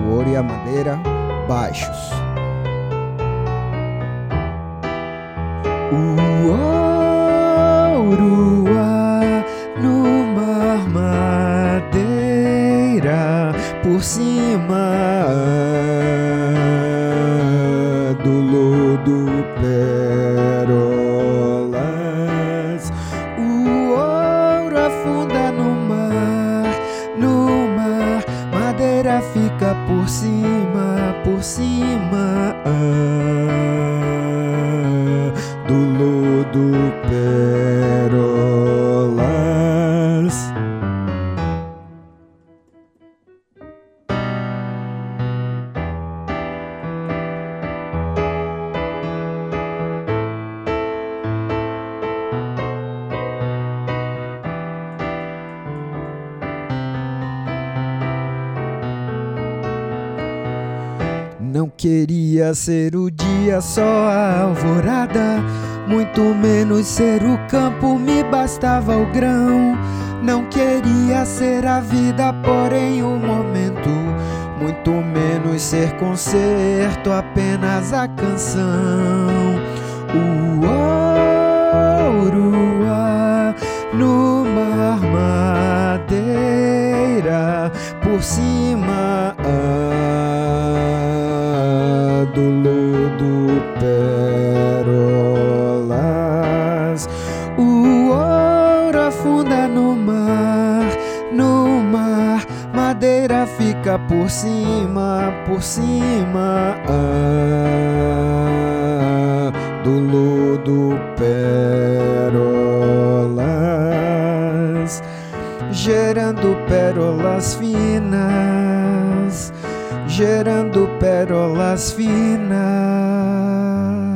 ouro e a madeira, baixos. O ouro no mar, madeira por cima do lodo, pérolas. O ouro afunda no mar, madeira fica por cima do lodo, pérolas. Não queria ser o dia, só a alvorada, muito menos ser o campo, me bastava o grão. Não queria ser a vida, porém o momento, muito menos ser concerto, apenas a canção. O ouro no mar, madeira por cima do lodo, pérolas. O ouro afunda no mar, madeira fica por cima do lodo, pérolas, gerando pérolas finas, gerando pérolas finas.